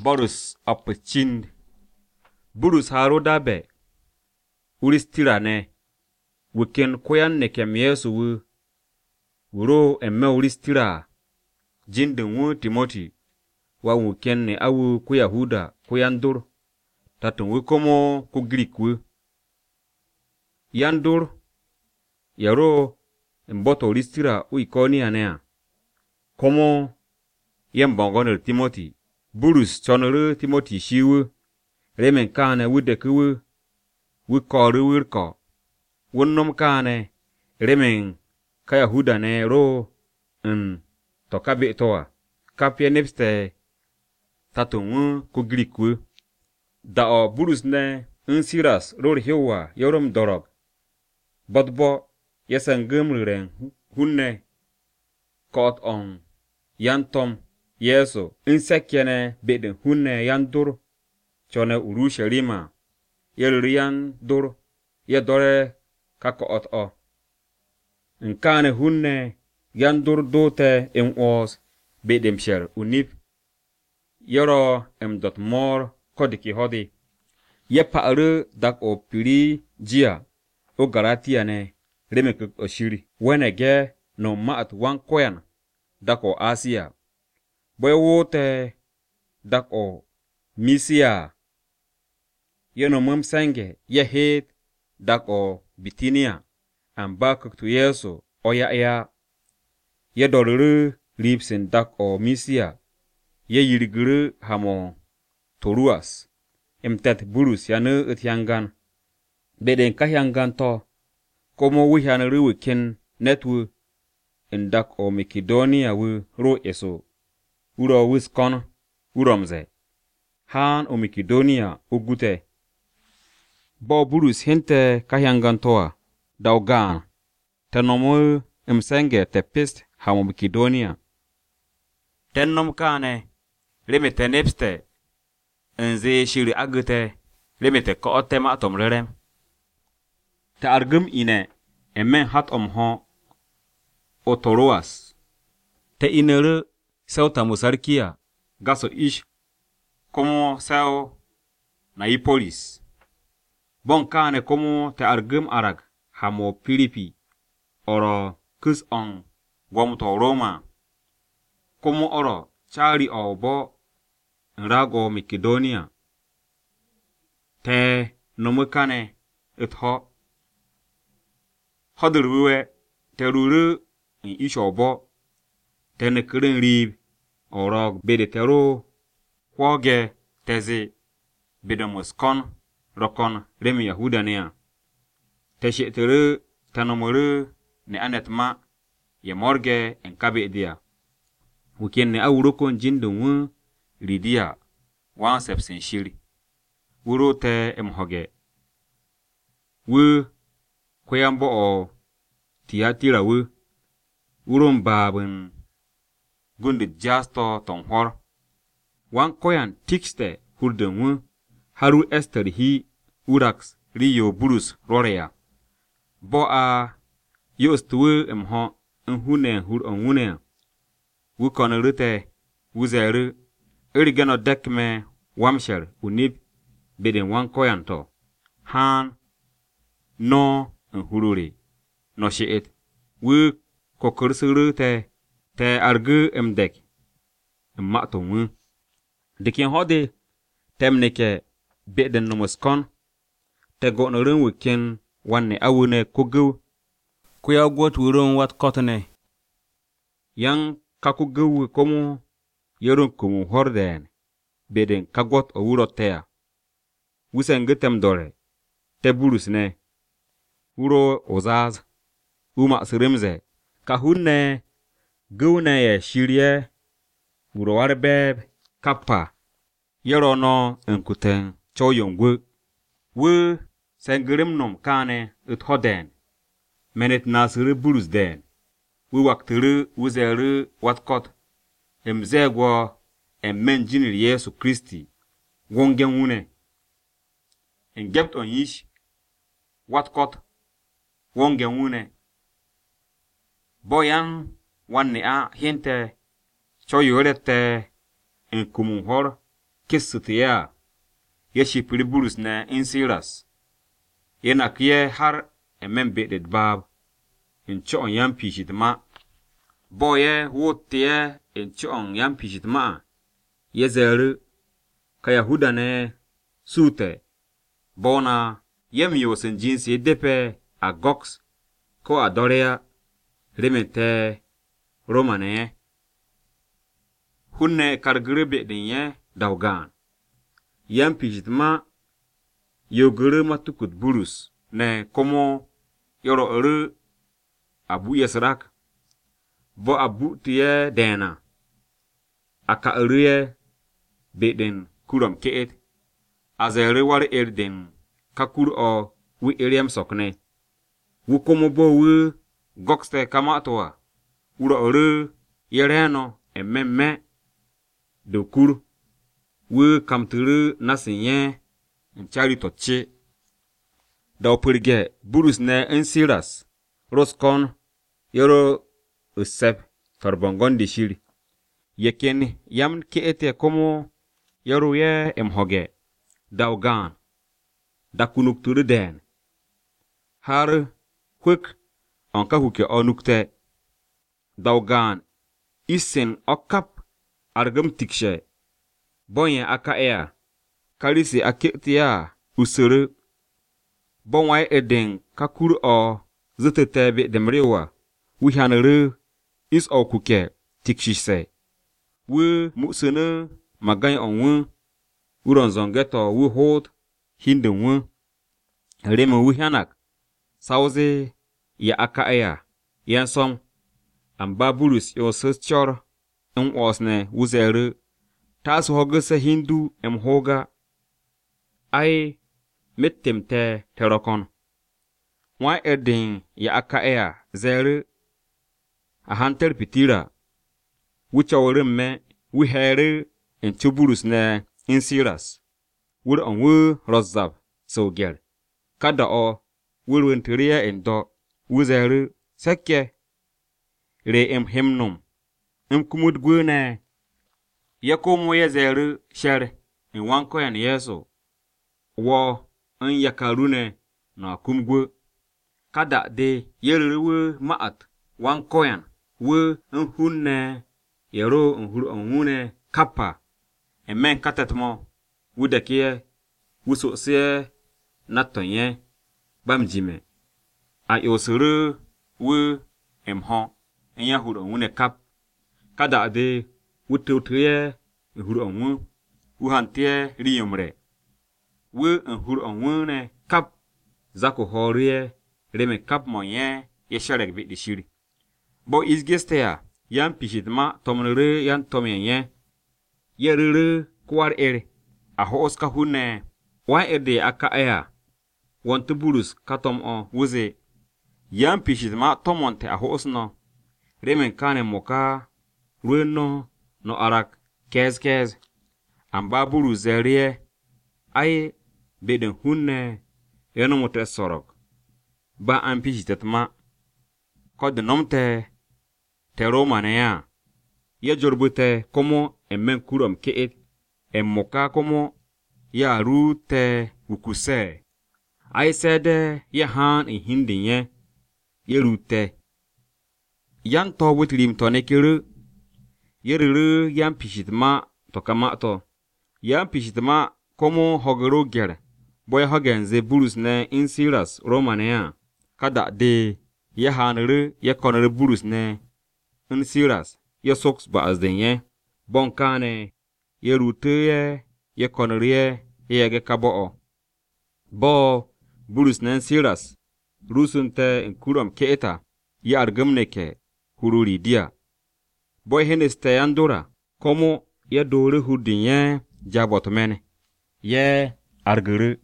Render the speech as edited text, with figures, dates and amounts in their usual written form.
Borus apăcind. Burus haroda be. Uristira ne. Wiken koyan ne kem Yesu wu. Wuro emme uristira. Jindin wu Timothy. Wa wiken ne awu ku Yahuda ku yandur. Tatun wu komo ku Greek wu. Yandur. Yaro mboto uristira u Ikonia nea. Komo yembongonir Timothy. Burus chonuru Timothy shiwu. Remen kane wudeku wu koru wirko. Wunnom kane remen ka Yahuda ne ro to kabe toa. Kapye nepste tatun ku Greek wu. Dao Burus ne Siras ror hewa yorom dorog. Bodbo yesan gumruren hunne kot on yantom Yesu insekyene beden hunne yandur chone Urushalima yelrian dur yedore kakot o nkane hunne yandur dote os bedem sher unip yoro dot mor kodiki hodi ye paaru dak o piri jia o Galatia ne remek o shiri wenege no maat wan koyan dak o Asia boy wote dak o Misia yeno mumsange ye het dak o Bitinia ambak tu Yesu o ya ye doruru ripsin dak o Misia ye yirguru hamo Toruas emtet Burus yanu utyangan beden kahyangan to komo wihanuru wikin netwu indak o Makedonia wu ro eso uro wiskon uromze han o Makedonia ugute bo Burus hinte kahyangan toa daugan tenomu imsenge tepist hamo Makedonia tennom kane lemete nepste enze shiri agute lemete ko otema tomrerem ta argum ine emen hat ho Otoroas te inere sauta musarkia gaso ish como sao Naipolis bon kane como te argum arag hamo Filipi oro kus on gomto Roma como oro chari obo nrago Makedonia te nomukane etho hodruwe te ruru in ishobo te nekrin rib oro bede tero kwoge teze bede muskon rokon remi Yahuda nea te shetere tanomuru ne anetma ye morge en kabe dia wuken ne awurokon jindun Lidia wan sepsen shiri wuro te emhoge wu koyambo o Tiatira wu wuron babun gunde jasto tonhor wan koyan tikste hurden wu haru Esther hi urax riyo Burus roreya bo a yostu emho nhune hur onune wu konorute wuzeru erigano dekme wamsher unib beden wan koyan to han no nhururi no sheet wu kokursuru te argu emdek mato wu dikin hode temneke beden nomuskon te gonorun wikin wanne awune kugu kuya got wurun wat kotne yang kakugu komu yerun kumu horden beden kagot o wurotea wusen gitem dore te Burus ne wuro ozaz uma sirimze kahunne gune ye shirye wuro warbeb kappa yero no enkuten choyongwu wu sengirim nom kane uthoden menet nasiri Burus den wu waktiri wuzeru watkot emzegwo emmenjinir Yesu Kristi wongen wune engebt on yish watkot wongen wune boyan wanne a hinte choyorete enkumun hor kissitiya ya shipiri Bulus ne in Silas yana kiye har bedet bab in cho'on yan pishitma boye wotiye in cho'on yan pishitma ye zeru ka Yahuda ne sute bona yem yosin jinsi depe a Gox ko a Dorea remete Romane hunne kargire bedin ye dawgan yan pishitma yogere matukut Bulus ne komo yoro ere abu yesrak bo abu tiye dena aka ere bedin kurom keet azere war erden kakur o wi eriam sokne wu komo bo wu Goxte kamatoa uro ere yereno ememme dokur wu kamturu nasinye nchari toche daw purge Bulus ne in Silas roskon yoro usep torbongon dishiri yeken yam keete komo yoro ye emhoge dawgan da kunukturu den har kwek onka huke onukte dawgan isen okap argam tikshe bonye aka ea karisi aketia usere bonwai eden kakur o zetete demrewa wihanere is okuke tikshise wu musene magay onwu uronzongeto wu hot hindenwu remo wihanak sauze ya aka ea yansom amba Bulus yoseschor in osne wuzere tasu hogese hindu hoga ai mettemte terokon wa edin ya aka ea zere a hanter pitira wuchawre me wihere in Bulus ne in Silas wur onwu rozab sogel kada o wurwentriya endo wuzere sekke re himnum kumud gwene ya komo ya zere sher in wanko yan Yesu wo in yakarune na kumgwe kada de yerwe ma'at wanko yan we in hunne yero in hur onwune kappa emen katatmo wudakiye wusosiye natonye bamjime a yosuru we emho in ya hur onwune kap kada de wututuye hur onwu wuhantie riyomre we hur onwune kap zako horie reme kap monye yesharek bi dishiri bo isgestea yan pishitma tomnere yan tomyenye yerere kwar ere a hoska hunne wa ede aka aya wontu Bulus katom o wuze yan pishitma tomonte a hosno remen kane moka rueno no arak kez amba Bulus zerie ai beden hunne yano mote sorok ba an pishitetma kod nomte te Romane ya jorbute komo emmen kurom keet emmoka komo ya rute wukuse ai sede ya han in hindinye ya rute yan to wutrim to nekiru yeruru yan pishitma to kamato yan pishitma komo hogoro ger boy hogenze Bulus ne in Silas Romane kada de ya hanere ya konere Bulus ne in Silas ya soks ba azdenye bonkane ya rute ya konere ya ge kabo bo Bulus ne Silas rusunte in kurom keeta ya argamneke hururi dia boy heneste andora komo ya dore hudinye jabotmene ye argere